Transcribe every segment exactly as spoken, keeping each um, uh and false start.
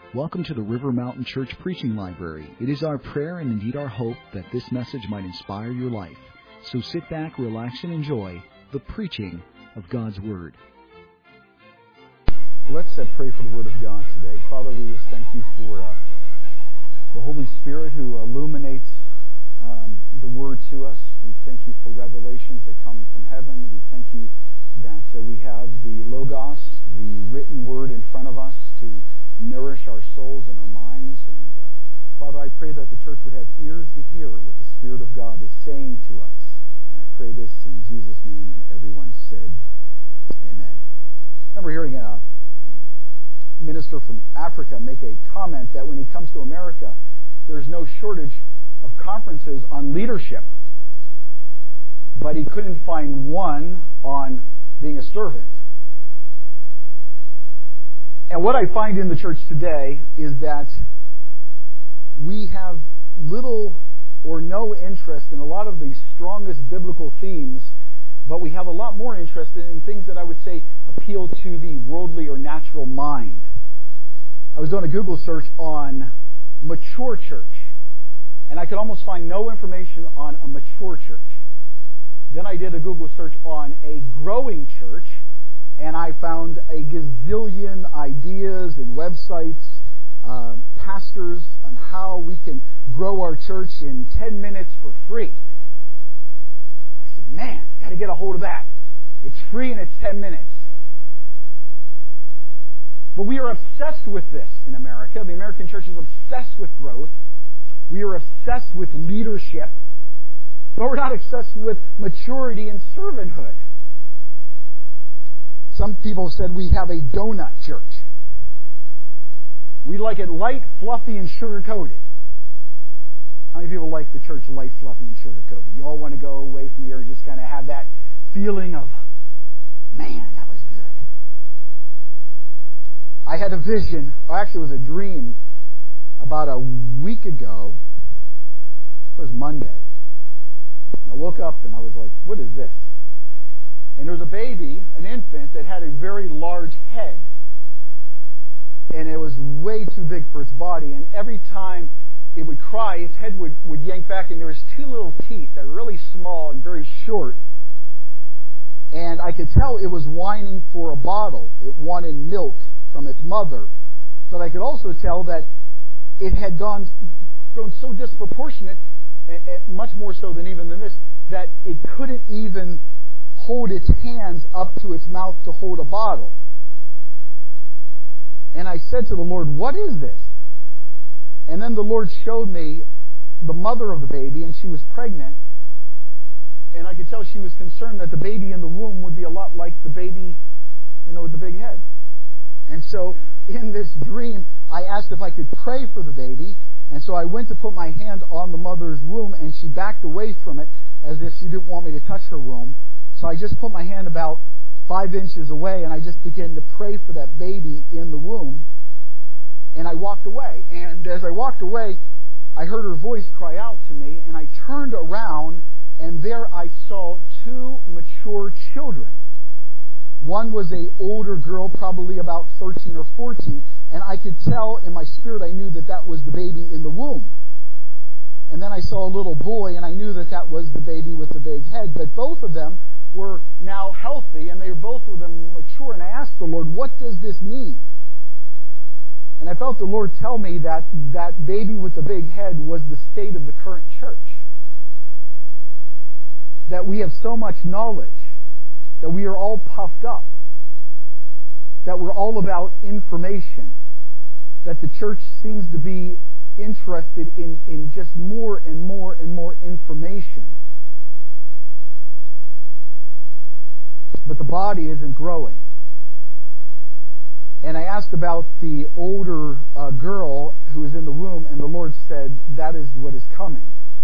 Welcome to the River Mountain Church Preaching Library. It is our prayer and indeed our hope that this message might inspire your life. So sit back, relax, and enjoy the preaching of God's Word. Let's uh, pray for the Word of God today. Father, we just thank you for uh, the Holy Spirit who illuminates um, the Word to us. We thank you for revelations that come from heaven. We thank you that uh, we have the Logos, the written Word in front of us to nourish our souls and our minds. And uh, Father, I pray that the church would have ears to hear what the Spirit of God is saying to us. And I pray this in Jesus' name, and everyone said, Amen. I remember hearing a minister from Africa make a comment that when he comes to America, there's no shortage of conferences on leadership. But he couldn't find one on being a servant. And what I find in the church today is that we have little or no interest in a lot of the strongest biblical themes, but we have a lot more interest in things that I would say appeal to the worldly or natural mind. I was doing a Google search on mature church, and I could almost find no information on a mature church. Then I did a Google search on a growing church, and I found a gazillion ideas and websites, uh, pastors on how we can grow our church in ten minutes for free. I said, man, got to get a hold of that. It's free and it's ten minutes. But we are obsessed with this in America. The American church is obsessed with growth. We are obsessed with leadership. But we're not obsessed with maturity and servanthood. Some people said we have a donut church. We like it light, fluffy, and sugar-coated. How many people like the church light, fluffy, and sugar-coated? You all want to go away from here and just kind of have that feeling of, man, that was good. I had a vision, or actually it was a dream, about a week ago. It was Monday. And I woke up and I was like, what is this? And there was a baby, an infant, that had a very large head. And it was way too big for its body. And every time it would cry, its head would, would yank back, and there was two little teeth that were really small and very short. And I could tell it was whining for a bottle. It wanted milk from its mother. But I could also tell that it had gone grown so disproportionate, much more so than even than this, that it couldn't even hold its hands up to its mouth to hold a bottle. And I said to the Lord, what is this? And then the Lord showed me the mother of the baby, and she was pregnant. And I could tell she was concerned that the baby in the womb would be a lot like the baby, you know, with the big head. And so in this dream, I asked if I could pray for the baby. And so I went to put my hand on the mother's womb, and she backed away from it as if she didn't want me to touch her womb. So I just put my hand about five inches away, and I just began to pray for that baby in the womb. And I walked away. And as I walked away, I heard her voice cry out to me, and I turned around, and there I saw two mature children. One was an older girl, probably about thirteen or fourteen, and I could tell in my spirit, I knew that that was the baby in the womb. And then I saw a little boy, and I knew that that was the baby with the big head. But both of them were now healthy, and they were both of them mature. And I asked the Lord, what does this mean? And I felt the Lord tell me that that baby with the big head was the state of the current church. That we have so much knowledge, that we are all puffed up, that we're all about information, that the church seems to be interested in, in just more and more and more information. But the body isn't growing. And I asked about the older uh, girl who was in the womb, and the Lord said, that is what is coming.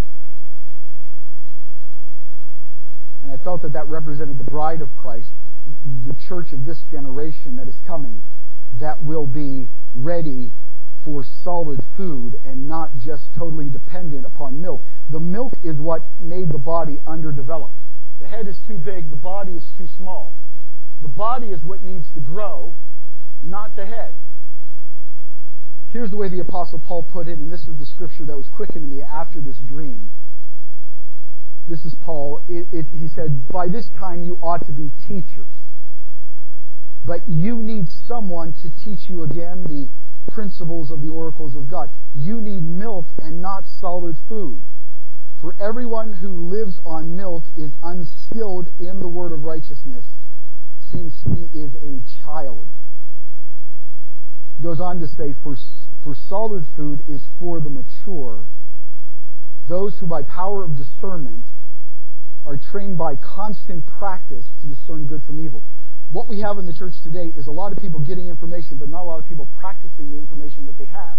And I felt that that represented the bride of Christ, the church of this generation that is coming, that will be ready for solid food and not just totally dependent upon milk. The milk is what made the body underdeveloped. The head is too big, the body is too small. The body is what needs to grow, not the head. Here's the way the Apostle Paul put it, and this is the scripture that was quickened to me after this dream. This is Paul. It, it, he said, by this time you ought to be teachers. But you need someone to teach you again the principles of the oracles of God. You need milk and not solid food. For everyone who lives on milk is unskilled in the word of righteousness, since he is a child. Goes on to say, for, for solid food is for the mature, those who by power of discernment are trained by constant practice to discern good from evil. What we have in the church today is a lot of people getting information, but not a lot of people practicing the information that they have.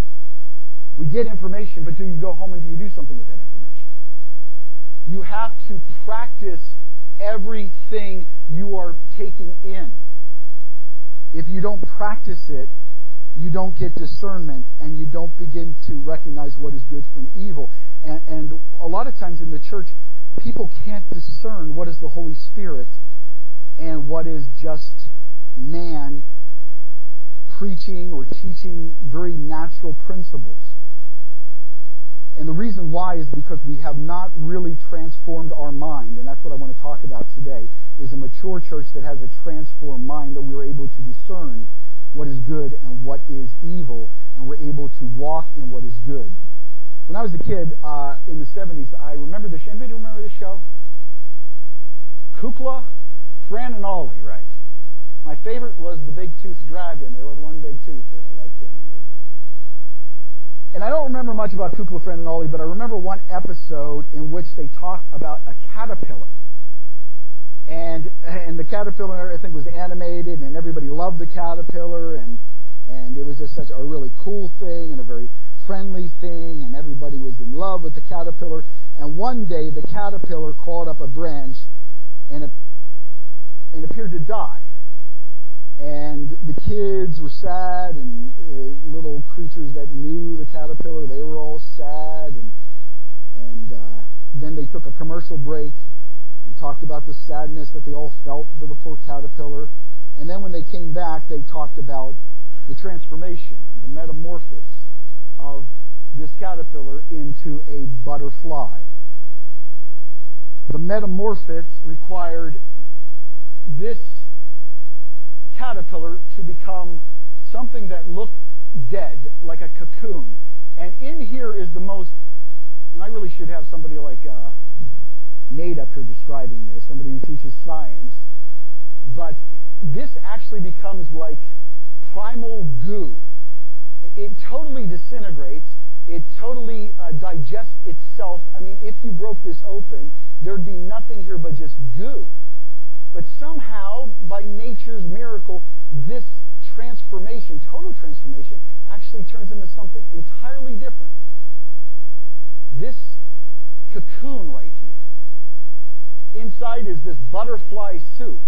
We get information, but do you go home and do you do something with that information? You have to practice everything you are taking in. If you don't practice it, you don't get discernment, and you don't begin to recognize what is good from evil. And, and a lot of times in the church, people can't discern what is the Holy Spirit and what is just man preaching or teaching very natural principles. And the reason why is because we have not really transformed our mind, and that's what I want to talk about today, is a mature church that has a transformed mind, that we're able to discern what is good and what is evil, and we're able to walk in what is good. When I was a kid, uh, in the seventies, I remember this. Anybody remember this show? Kukla? Fran and Ollie, right. My favorite was the big-toothed dragon. There was one big tooth there. I liked him. And I don't remember much about Kukla, Fran and Ollie, but I remember one episode in which they talked about a caterpillar. And and the caterpillar, I think, was animated, and everybody loved the caterpillar, and and it was just such a really cool thing and a very friendly thing, and everybody was in love with the caterpillar. And one day, the caterpillar crawled up a branch and it, and appeared to die. And the kids were sad, and uh, little creatures that knew the caterpillar, they were all sad. And and uh, then they took a commercial break and talked about the sadness that they all felt for the poor caterpillar. And then when they came back, they talked about the transformation, the metamorphosis of this caterpillar into a butterfly. The metamorphosis required this caterpillar to become something that looked dead, like a cocoon. And in here is the most, and I really should have somebody like uh, Nate up here describing this, somebody who teaches science, but this actually becomes like primal goo. It totally disintegrates. It totally uh, digests itself. I mean, if you broke this open, there'd be nothing here but just goo. But somehow, by nature's miracle, this transformation, total transformation, actually turns into something entirely different. This cocoon right here. Inside is this butterfly soup.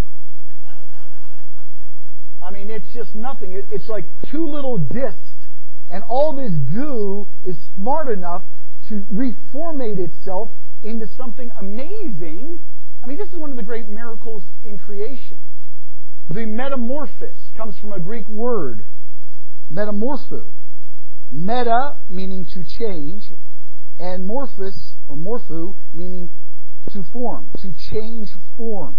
I mean, it's just nothing. It, it's like two little discs, and all this goo is smart enough to reformate itself into something amazing. I mean, this is one of the great miracles in creation. The metamorphosis comes from a Greek word, metamorpho. Meta, meaning to change, and morphos, or morpho, meaning to form, to change forms.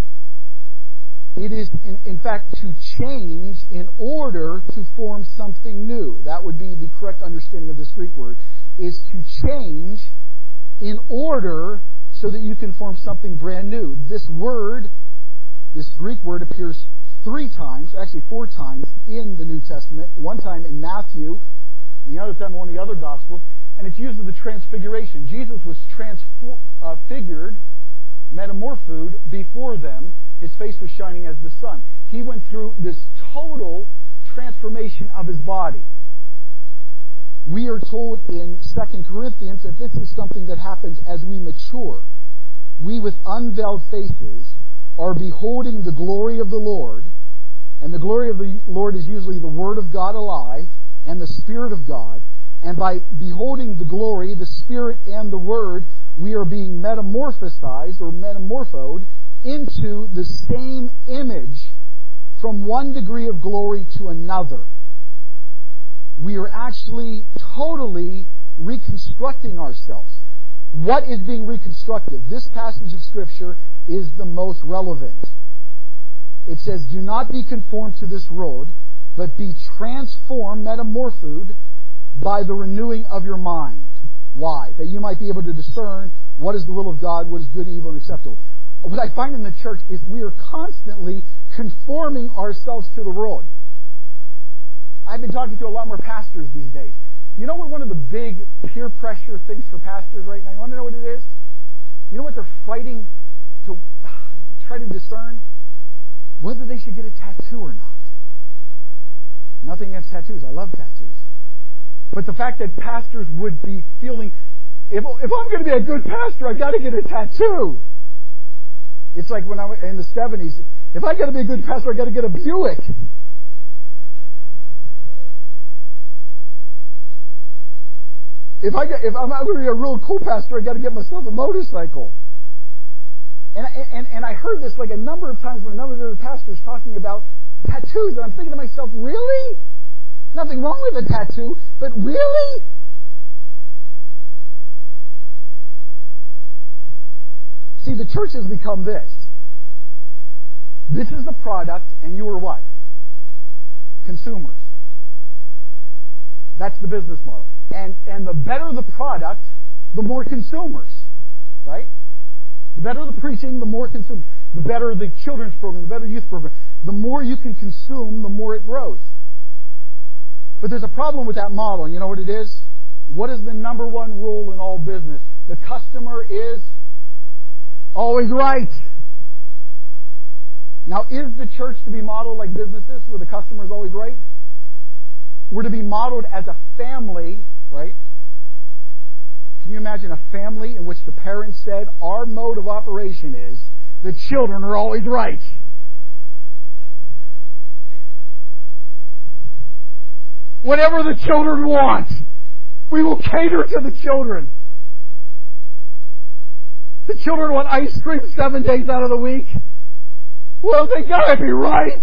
It is, in, in fact, to change in order to form something new. That would be the correct understanding of this Greek word, is to change in order so that you can form something brand new. This word, this Greek word, appears three times, actually four times, in the New Testament. One time in Matthew, and the other time in one of the other Gospels, and it's used as the transfiguration. Jesus was transfigured, metamorphosed before them. His face was shining as the sun. He went through this total transformation of his body. We are told in Second Corinthians that this is something that happens as we mature. We with unveiled faces are beholding the glory of the Lord, and the glory of the Lord is usually the Word of God alive and the Spirit of God. And by beholding the glory, the Spirit and the Word, we are being metamorphosized or metamorphosed into the same image from one degree of glory to another. we are actually totally reconstructing ourselves. What is being reconstructed? This passage of Scripture is the most relevant. It says, do not be conformed to this world, but be transformed, metamorphosed, by the renewing of your mind. Why? That you might be able to discern what is the will of God, what is good, evil, and acceptable. What I find in the church is we are constantly conforming ourselves to the world. I've been talking to a lot more pastors these days. You know what one of the big peer pressure things for pastors right now? You want to know what it is? You know what they're fighting to try to discern? Whether they should get a tattoo or not. Nothing against tattoos. I love tattoos. But the fact that pastors would be feeling, if, if I'm going to be a good pastor, I've got to get a tattoo. It's like when I was in the seventies, if I got to be a good pastor, I've got to get a Buick. If, I get, if I'm going to be a real cool pastor, I've got to get myself a motorcycle. And, and, and I heard this like a number of times from a number of other pastors talking about tattoos. And I'm thinking to myself, really? Nothing wrong with a tattoo, but really? See, the church has become this. This is the product, and you are what? Consumers. That's the business model. And and the better the product, the more consumers. Right? The better the preaching, the more consumers. The better the children's program, the better youth program. The more you can consume, the more it grows. But there's a problem with that model. And you know what it is? What is the number one rule in all business? The customer is always right. Now, is the church to be modeled like businesses where the customer is always right? We're to be modeled as a family, right? Can you imagine a family in which the parents said, our mode of operation is the children are always right? Whatever the children want, we will cater to the children. The children want ice cream seven days out of the week. Well, they gotta be right.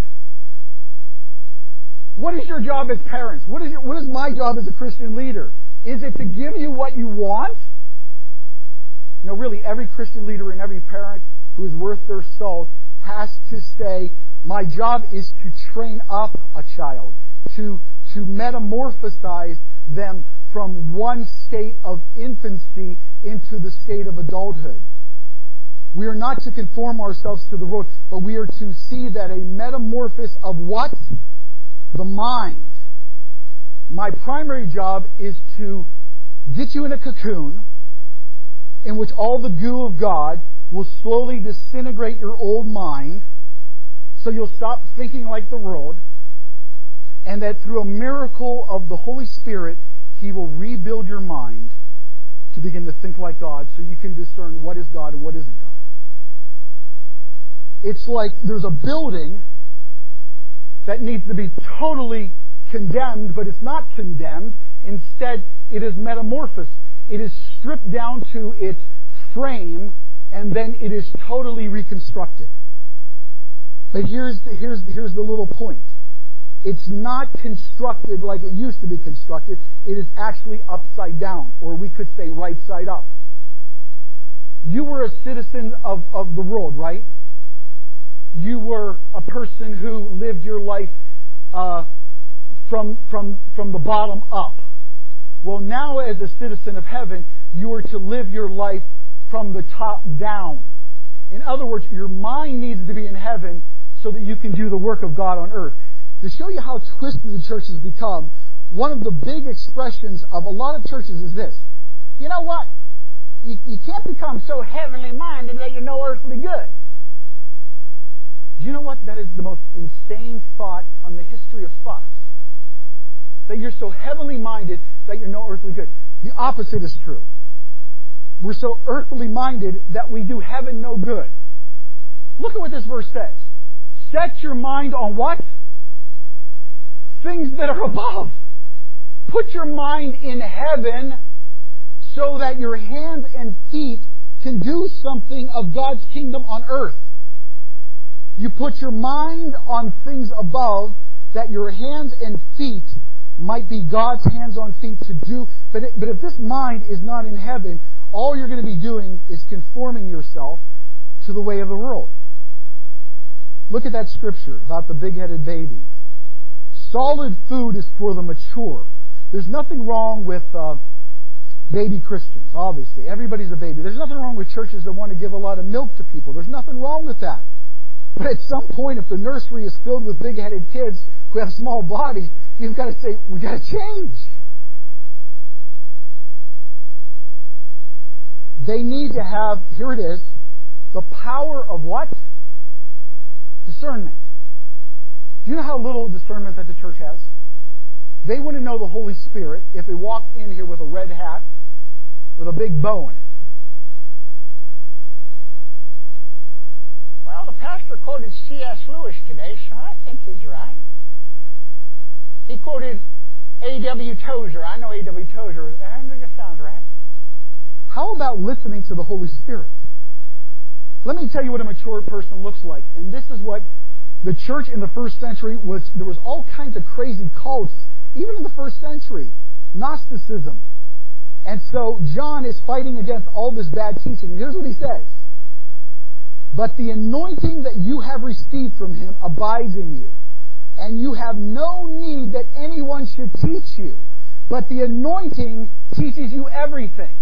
What is your job as parents? What is your, what is my job as a Christian leader? Is it to give you what you want? You know, really, every Christian leader and every parent who is worth their salt has to say, my job is to train up a child, to, to metamorphosize them from one state of infancy into the state of adulthood. We are not to conform ourselves to the world, but we are to see that a metamorphosis of what? The mind. My primary job is to get you in a cocoon in which all the goo of God will slowly disintegrate your old mind so you'll stop thinking like the world, and that through a miracle of the Holy Spirit, He will rebuild your mind to begin to think like God so you can discern what is God and what isn't God. It's like there's a building that needs to be totally condemned, but it's not condemned. Instead, it is metamorphosed. It is stripped down to its frame, and then it is totally reconstructed. But here's the, here's, here's the little point. It's not constructed like it used to be constructed. It is actually upside down, or we could say right side up. You were a citizen of, of the world, right? You were a person who lived your life uh, from, from, from the bottom up. Well, now as a citizen of heaven, you are to live your life from the top down. In other words, your mind needs to be in heaven so that you can do the work of God on earth. To show you how twisted the church has become, one of the big expressions of a lot of churches is this. You know what? You, you can't become so heavenly minded that you're no earthly good. Do you know what? That is the most insane thought on the history of thoughts. That you're so heavenly minded that you're no earthly good. The opposite is true. We're so earthly minded that we do heaven no good. Look at what this verse says. Set your mind on what? Things that are above. Put your mind in heaven so that your hands and feet can do something of God's kingdom on earth. You put your mind on things above that your hands and feet might be God's hands on feet to do. But, it, but if this mind is not in heaven, all you're going to be doing is conforming yourself to the way of the world. Look at that scripture about the big-headed baby. Solid food is for the mature. There's nothing wrong with uh, baby Christians, obviously. Everybody's a baby. There's nothing wrong with churches that want to give a lot of milk to people. There's nothing wrong with that. But at some point, if the nursery is filled with big-headed kids who have small bodies, you've got to say, we've got to change. They need to have, here it is, the power of what? Discernment. Do you know how little discernment that the church has? They wouldn't know the Holy Spirit if they walked in here with a red hat with a big bow in it. Well, the pastor quoted C S Lewis today, so I think he's right. He quoted A W Tozer. I know A W Tozer, and it just sounds right. How about listening to the Holy Spirit? Let me tell you what a mature person looks like. And this is what the church in the first century was. There was all kinds of crazy cults, even in the first century. Gnosticism. And so John is fighting against all this bad teaching. Here's what he says. But the anointing that you have received from Him abides in you. And you have no need that anyone should teach you. But the anointing teaches you everything.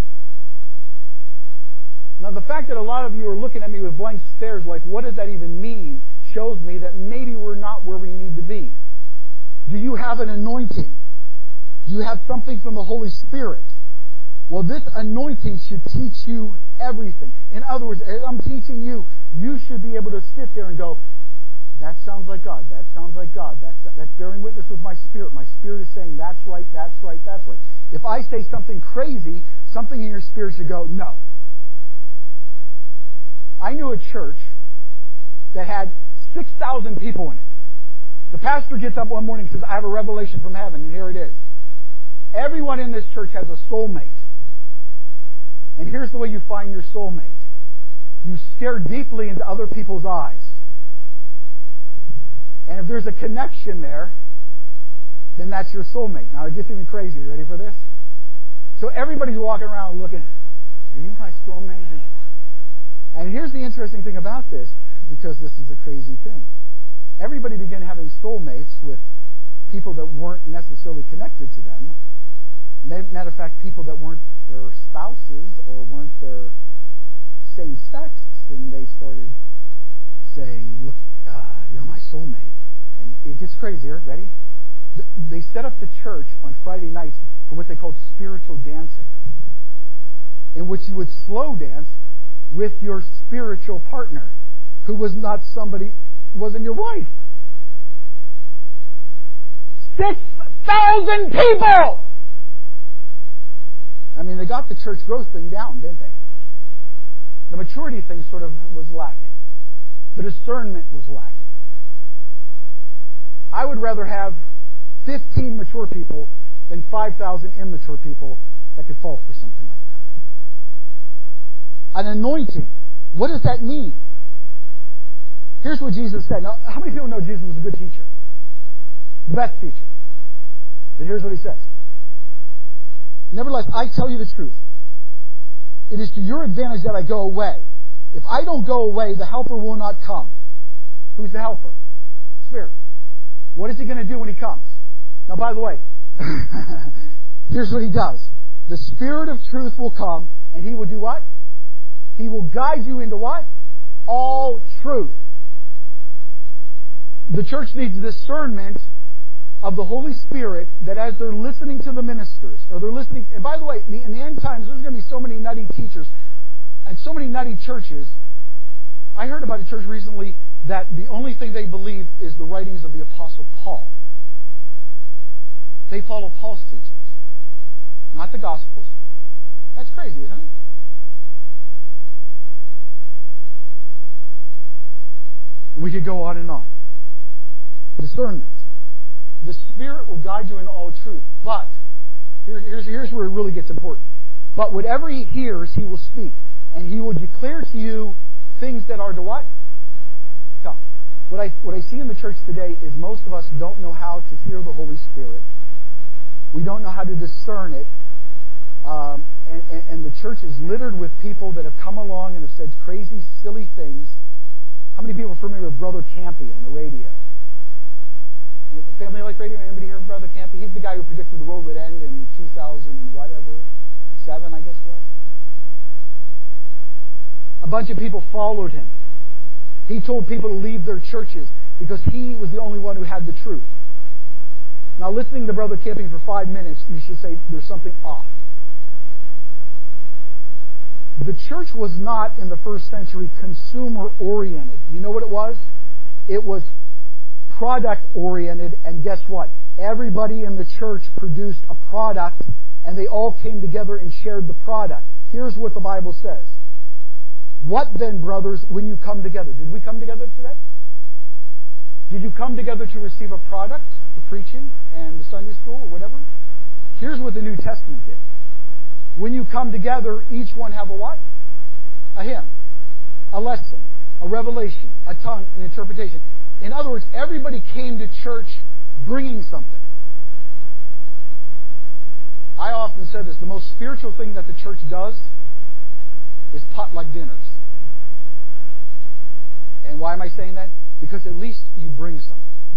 Now, the fact that a lot of you are looking at me with blank stares like, what does that even mean, shows me that maybe we're not where we need to be. Do you have an anointing? Do you have something from the Holy Spirit? Well, this anointing should teach you everything. In other words, as I'm teaching you, you should be able to sit there and go, that sounds like God, that sounds like God, that's, that's bearing witness with my spirit. My spirit is saying, that's right, that's right, that's right. If I say something crazy, something in your spirit should go, no. I knew a church that had six thousand people in it. The pastor gets up one morning and says, I have a revelation from heaven, and here it is. Everyone in this church has a soulmate. And here's the way you find your soulmate. You stare deeply into other people's eyes. And if there's a connection there, then that's your soulmate. Now it gets even crazier. You ready for this? So everybody's walking around looking, are you my soulmate? And here's the interesting thing about this, because this is a crazy thing. Everybody began having soulmates with people that weren't necessarily connected to them. Matter of fact, people that weren't their spouses or weren't their same sex. And they started saying, look, uh, you're my soulmate. And it gets crazier. Ready? They set up the church on Friday nights for what they called spiritual dancing, in which you would slow dance with your spiritual partner, who was not somebody, wasn't your wife. Six thousand people! I mean, they got the church growth thing down, didn't they? The maturity thing sort of was lacking. The discernment was lacking. I would rather have fifteen mature people than five thousand immature people that could fall for something like that. An anointing. What does that mean? Here's what Jesus said. Now, how many people know Jesus was a good teacher? The best teacher. But here's what He says. Nevertheless, I tell you the truth. It is to your advantage that I go away. If I don't go away, the Helper will not come. Who's the Helper? Spirit. What is He going to do when He comes? Now, by the way, here's what He does. The Spirit of truth will come, and He will do what? He will guide you into what? All truth. The church needs discernment of the Holy Spirit, that as they're listening to the ministers, or they're listening, and by the way, in the end times, there's going to be so many nutty teachers and so many nutty churches. I heard about a church recently that the only thing they believe is the writings of the Apostle Paul. They follow Paul's teachings, not the Gospels. That's crazy, isn't it? We could go on and on. Discernment. The Spirit will guide you in all truth. But, here, here's, here's where it really gets important. But whatever He hears, He will speak. And He will declare to you things that are to what? Come. What I, what I see in the church today is most of us don't know how to hear the Holy Spirit. We don't know how to discern it. Um, and, and, and the church is littered with people that have come along and have said crazy, silly things. How many people are familiar with Brother Campy on the radio? Family Life Radio? Anybody hear of Brother Campy? He's the guy who predicted the world would end in two thousand and whatever, seven, I guess it was. A bunch of people followed him. He told people to leave their churches because he was the only one who had the truth. Now, listening to Brother Campy for five minutes, you should say there's something off. The church was not, in the first century, consumer-oriented. You know what it was? It was product-oriented, and guess what? Everybody in the church produced a product, and they all came together and shared the product. Here's what the Bible says. What then, brothers, when you come together? Did we come together today? Did you come together to receive a product, the preaching and the Sunday school or whatever? Here's what the New Testament did. When you come together, each one have a what? A hymn, a lesson, a revelation, a tongue, an interpretation. In other words, everybody came to church bringing something. I often said this, the most spiritual thing that the church does is potluck dinners. And why am I saying that? Because at least you bring something.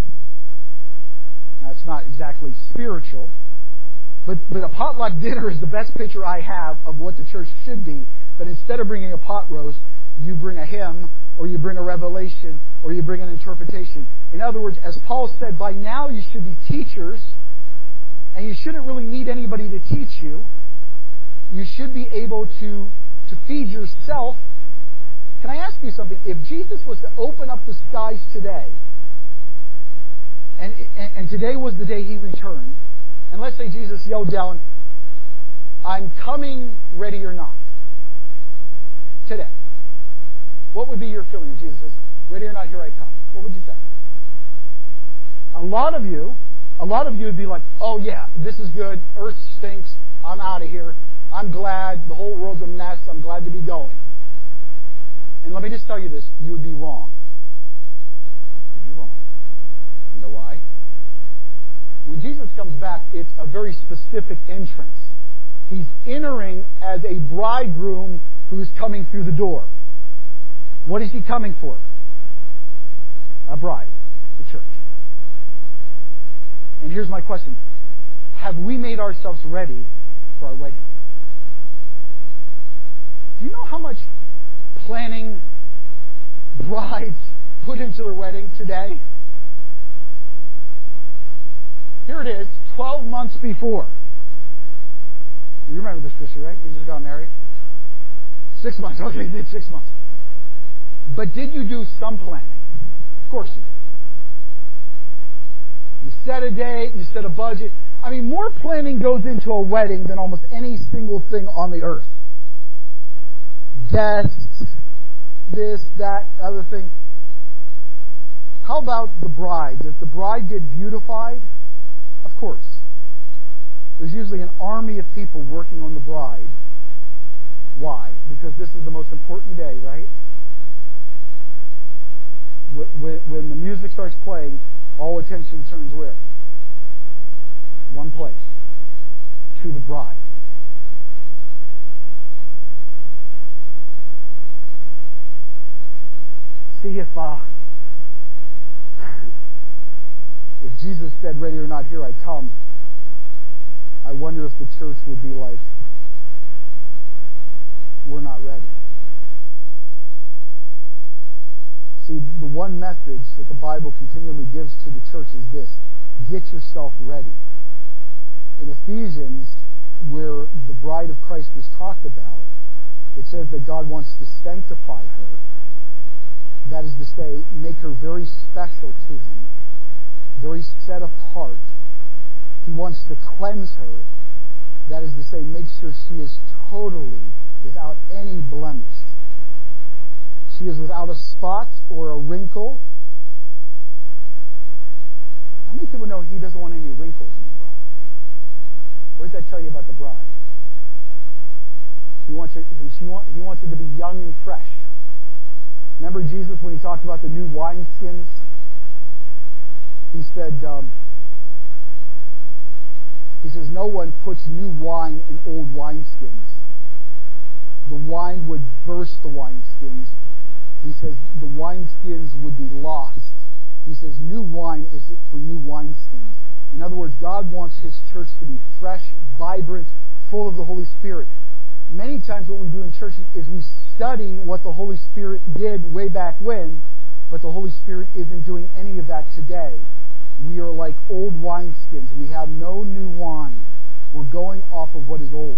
Now, it's not exactly spiritual, but, but a potluck dinner is the best picture I have of what the church should be. But instead of bringing a pot roast, you bring a hymn, or you bring a revelation, or you bring an interpretation. In other words, as Paul said, by now you should be teachers, and you shouldn't really need anybody to teach you. You should be able to, to feed yourself. Can I ask you something? If Jesus was to open up the skies today, and, and, and today was the day He returned, and let's say Jesus yelled down, I'm coming, ready or not, today, what would be your feeling if Jesus says, ready or not, here I come? What would you say? A lot of you, a lot of you would be like, oh yeah, this is good, earth stinks, I'm out of here, I'm glad, the whole world's a mess, I'm glad to be going. And let me just tell you this, you would be wrong. You'd be wrong. You know why? When Jesus comes back, it's a very specific entrance. He's entering as a bridegroom who's coming through the door. What is He coming for? A bride, the church. And here's my question. Have we made ourselves ready for our wedding? Do you know how much planning brides put into their wedding today? Here it is, twelve months before. You remember this, Christy, right? You just got married? Six months. Okay, you did six months. But did you do some planning? Of course you did. You set a date, you set a budget. I mean, more planning goes into a wedding than almost any single thing on the earth. Guests, this, that, other thing. How about the bride? Does the bride get beautified? Of course. There's usually an army of people working on the bride. Why? Because this is the most important day, right? When the music starts playing, all attention turns where? One place. To the bride. See, if uh, if Jesus said, ready or not, here I come, I wonder if the church would be like, we're not ready. See, the one message that the Bible continually gives to the church is this: get yourself ready. In Ephesians, where the bride of Christ is talked about, it says that God wants to sanctify her. That is to say, make her very special to Him, very set apart. He wants to cleanse her. That is to say, make sure she is totally without any blemish. She is without a spot or a wrinkle. How many people know He doesn't want any wrinkles in the bride? What does that tell you about the bride? He wants it, he wants it to be young and fresh. Remember Jesus when He talked about the new wineskins? He said, um, He says, no one puts new wine in old wineskins. The wine would burst the wineskins. He says the wineskins would be lost. He says new wine is for new wineskins. In other words, God wants His church to be fresh, vibrant, full of the Holy Spirit. Many times what we do in church is we study what the Holy Spirit did way back when, but the Holy Spirit isn't doing any of that today. We are like old wineskins. We have no new wine. We're going off of what is old.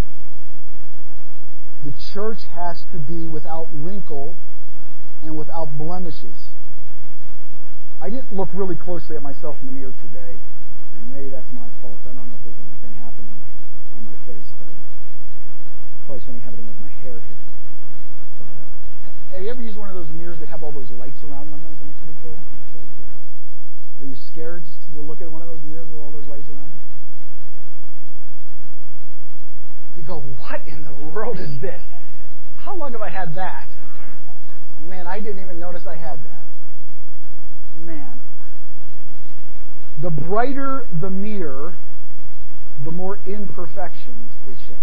The church has to be without wrinkle and without blemishes. I didn't look really closely at myself in the mirror today, and maybe that's my fault. I don't know if there's anything happening on my face, but probably something happening with my hair here. But, uh, have you ever used one of those mirrors that have all those lights around them? Isn't that pretty cool? It's like, uh, are you scared to look at one of those mirrors with all those lights around them? You go, what in the world is this? How long have I had that? Man, I didn't even notice I had that. Man. The brighter the mirror, the more imperfections it shows.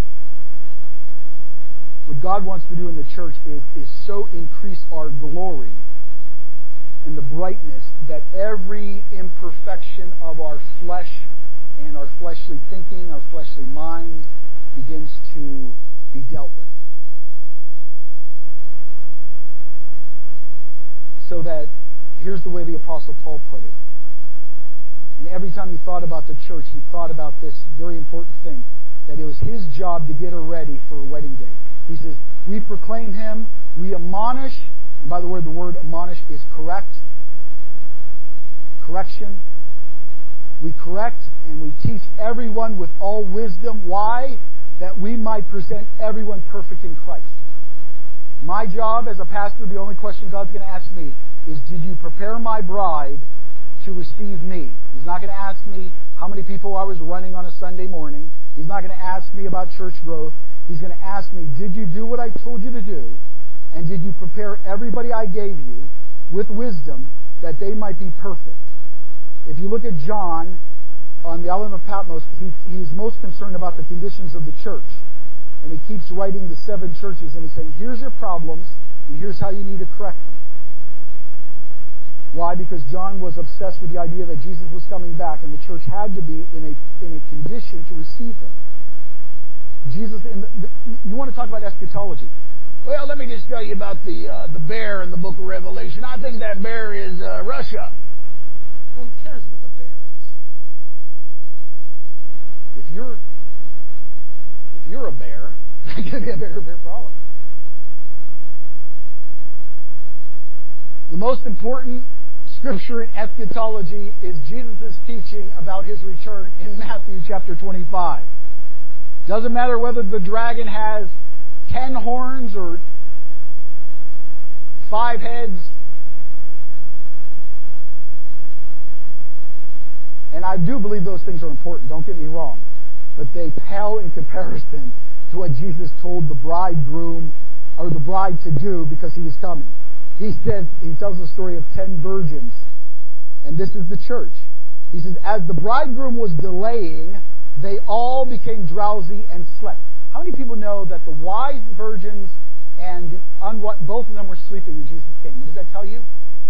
What God wants to do in the church is, is so increase our glory and the brightness that every imperfection of our flesh and our fleshly thinking, our fleshly mind, begins to be dealt with. So that, here's the way the Apostle Paul put it. And every time he thought about the church, he thought about this very important thing, that it was his job to get her ready for a wedding day. He says, we proclaim him, we admonish, and by the way, the word admonish is correct, correction. We correct and we teach everyone with all wisdom. Why? That we might present everyone perfect in Christ. My job as a pastor, the only question God's going to ask me is, did you prepare my bride to receive me? He's not going to ask me how many people I was running on a Sunday morning. He's not going to ask me about church growth. He's going to ask me, did you do what I told you to do? And did you prepare everybody I gave you with wisdom that they might be perfect? If you look at John on the island of Patmos, he, he's most concerned about the conditions of the church. And he keeps writing the seven churches and he's saying, here's your problems and here's how you need to correct them. Why? Because John was obsessed with the idea that Jesus was coming back and the church had to be in a, in a condition to receive him. Jesus, in the, the, you want to talk about eschatology. Well, let me just tell you about the uh, the bear in the book of Revelation. I think that bear is uh, Russia. Well, who cares what the bear is? If you're if you're a bear, there's going to be a bigger bear problem. The most important scripture in eschatology is Jesus' teaching about his return in Matthew chapter twenty-five. Doesn't matter whether the dragon has ten horns or five heads. And I do believe those things are important, don't get me wrong. But they pale in comparison to what Jesus told the bridegroom or the bride to do because he was coming. He said, he tells the story of ten virgins. And this is the church. He says, as the bridegroom was delaying, they all became drowsy and slept. How many people know that the wise virgins and the unwise, both of them were sleeping when Jesus came? What does that tell you?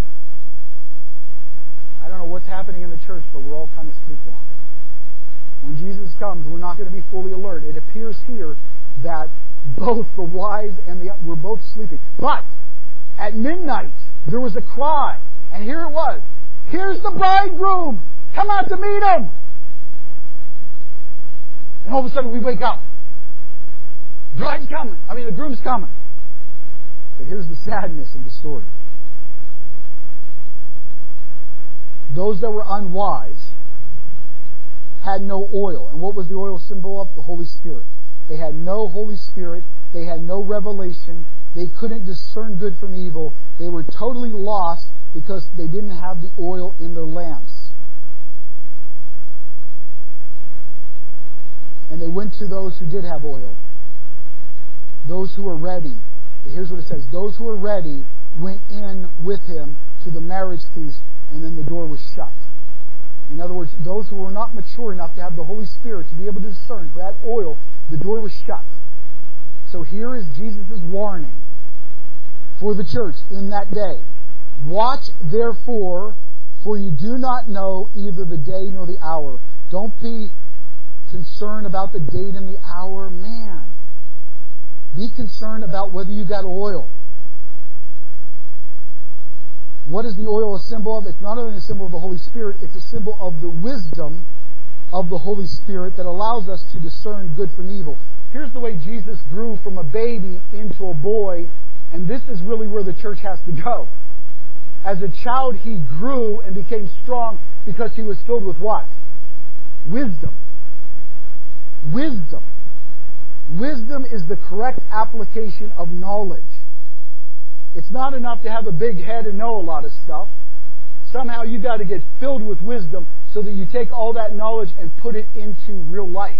I don't know what's happening in the church, but we're all kind of sleepwalking. When Jesus comes, we're not going to be fully alert. It appears here that both the wise and the were both sleeping. But at midnight, there was a cry, and here it was. Here's the bridegroom! Come out to meet him! And all of a sudden we wake up. The bride's coming. I mean, the groom's coming. But here's the sadness of the story. Those that were unwise had no oil. And what was the oil symbol of? The Holy Spirit. They had no Holy Spirit. They had no revelation. They couldn't discern good from evil. They were totally lost because they didn't have the oil in their lamps. And they went to those who did have oil. Those who were ready. Here's what it says. Those who were ready went in with him to the marriage feast, and then the door was shut. In other words, those who were not mature enough to have the Holy Spirit to be able to discern, who had oil, the door was shut. So here is Jesus' warning for the church in that day. Watch therefore, for you do not know either the day nor the hour. Don't be concerned about the date and the hour. Man, be concerned about whether you got oil. What is the oil a symbol of? It's not only a symbol of the Holy Spirit, it's a symbol of the wisdom of the Holy Spirit that allows us to discern good from evil. Here's the way Jesus grew from a baby into a boy, and this is really where the church has to go. As a child, he grew and became strong because he was filled with what? Wisdom. Wisdom. Wisdom is the correct application of knowledge. It's not enough to have a big head and know a lot of stuff. Somehow you've got to get filled with wisdom so that you take all that knowledge and put it into real life.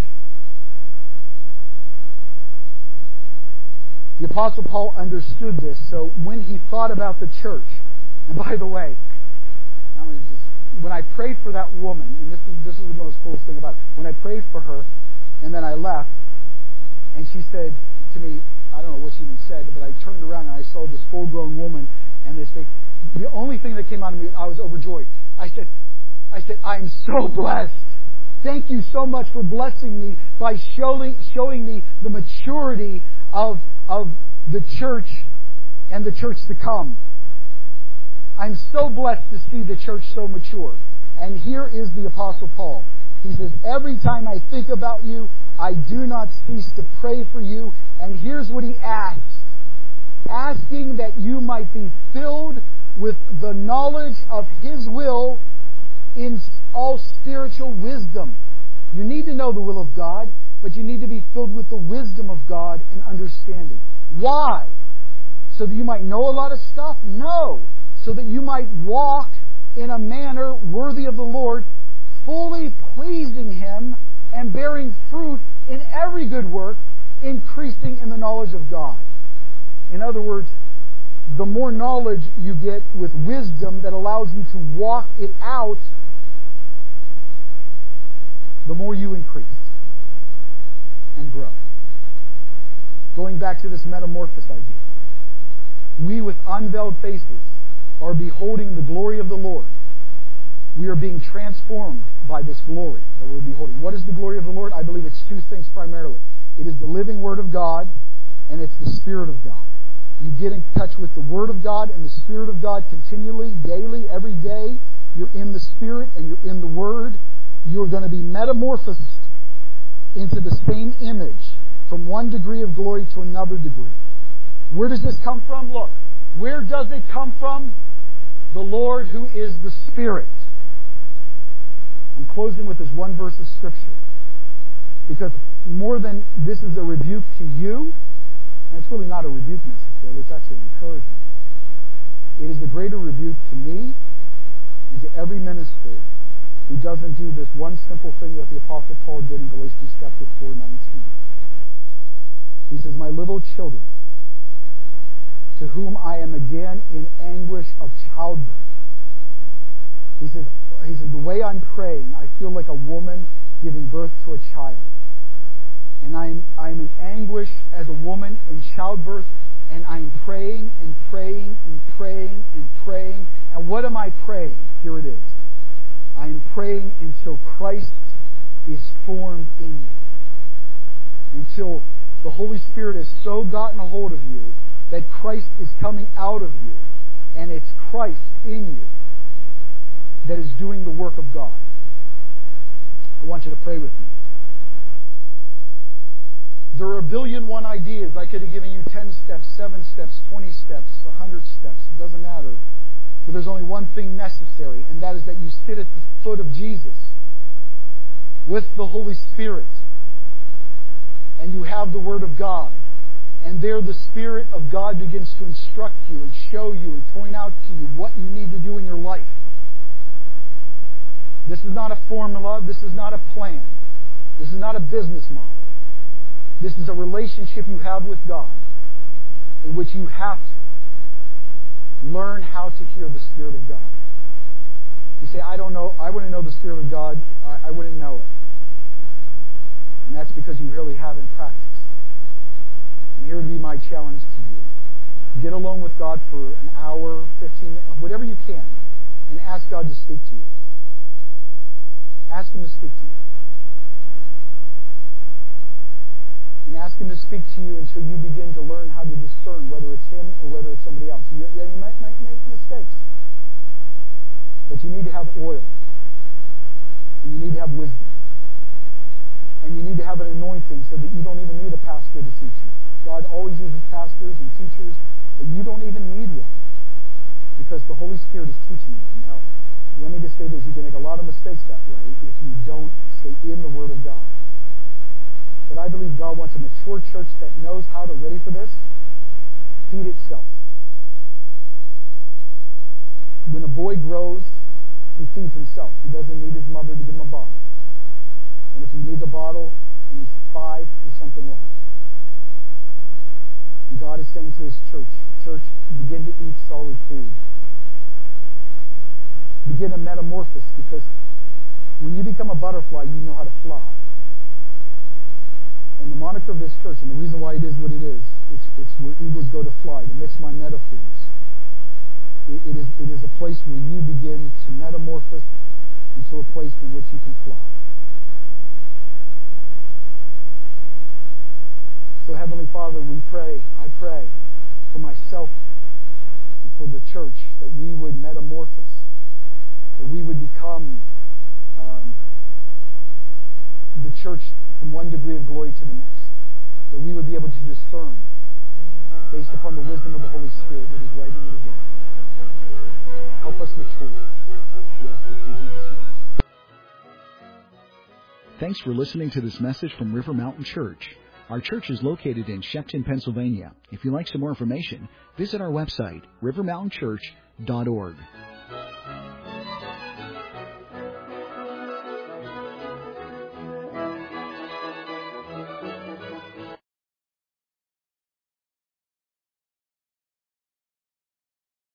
The Apostle Paul understood this, so when he thought about the church, and by the way, when I prayed for that woman, and this is, this is the most coolest thing about it, when I prayed for her, and then I left, and she said to me, I don't know what she even said, but I turned around and I saw this full-grown woman, and this thing. The only thing that came out of me, I was overjoyed. I said, I said, I'm so blessed. Thank you so much for blessing me by showing showing me the maturity of of the church and the church to come. I'm so blessed to see the church so mature. And here is the Apostle Paul. He says, every time I think about you, I do not cease to pray for you. And here's what he asks. Asking that you might be filled with the knowledge of His will in all spiritual wisdom. You need to know the will of God, but you need to be filled with the wisdom of God and understanding. Why? So that you might know a lot of stuff? No. So that you might walk in a manner worthy of the Lord, fully pleasing Him and bearing fruit in every good work, increasing in the knowledge of God. In other words, the more knowledge you get with wisdom that allows you to walk it out, the more you increase and grow. Going back to this metamorphosis idea. We with unveiled faces are beholding the glory of the Lord. We are being transformed by this glory that we're beholding. What is the glory of the Lord? I believe it's two things primarily. It is the living Word of God, and it's the Spirit of God. You get in touch with the Word of God and the Spirit of God continually, daily, every day. You're in the Spirit and you're in the Word. You're going to be metamorphosed into the same image from one degree of glory to another degree. Where does this come from? Look, where does it come from? The Lord who is the Spirit. I'm closing with this one verse of Scripture. Because more than this is a rebuke to you, and it's really not a rebuke necessarily, it's actually an encouragement. It is a greater rebuke to me and to every minister who doesn't do this one simple thing that the Apostle Paul did in Galatians chapter four nineteen. He says, my little children, to whom I am again in anguish of childbirth. He says, he says, the way I'm praying, I feel like a woman giving birth to a child. And I'm, I'm in anguish as a woman in childbirth, and I'm praying and praying and praying and praying. And what am I praying? Here it is. I am praying until Christ is formed in you. Until the Holy Spirit has so gotten a hold of you that Christ is coming out of you, and it's Christ in you that is doing the work of God. I want you to pray with me. There are a billion one ideas. I could have given you ten steps, seven steps, twenty steps, a hundred steps. It doesn't matter. But there's only one thing necessary, and that is that you sit at the foot of Jesus with the Holy Spirit, and you have the Word of God. And there the Spirit of God begins to instruct you and show you and point out to you what you need to do in your life. This is not a formula. This is not a plan. This is not a business model. This is a relationship you have with God in which you have to learn how to hear the Spirit of God. You say, I don't know, I wouldn't know the Spirit of God, I, I wouldn't know it. And that's because you really haven't practiced. And here would be my challenge to you. Get alone with God for an hour, fifteen minutes, whatever you can, and ask God to speak to you. Ask Him to speak to you. And ask Him to speak to you until you begin to learn how to discern whether it's Him or whether it's somebody else. You, you might, might make mistakes. But you need to have oil. And you need to have wisdom. And you need to have an anointing so that you don't even need a pastor to teach you. God always uses pastors and teachers, but you don't even need one. Because the Holy Spirit is teaching you. Now, let me just say this. You can make a lot of mistakes that way if you don't stay in the Word of God. But I believe God wants a mature church that knows how to, ready for this, feed itself. When a boy grows, he feeds himself. He doesn't need his mother to give him a bottle. And if he needs a bottle and he's five, there's something wrong. And God is saying to His church, church, begin to eat solid food. Begin to metamorphose, because when you become a butterfly, you know how to fly. And the moniker of this church, and the reason why it is what it is, it's, it's where eagles go to fly, to mix my metaphors. It, it, is, it is a place where you begin to metamorphose into a place in which you can fly. So Heavenly Father, we pray, I pray for myself and for the church that we would metamorphose, that we would become um, the church from one degree of glory to the next, that we would be able to discern based upon the wisdom of the Holy Spirit what is right and what is wrong. Help us mature. We ask this in Jesus' name. Thanks for listening to this message from River Mountain Church. Our church is located in Shepton, Pennsylvania. If you'd like some more information, visit our website, river mountain church dot org.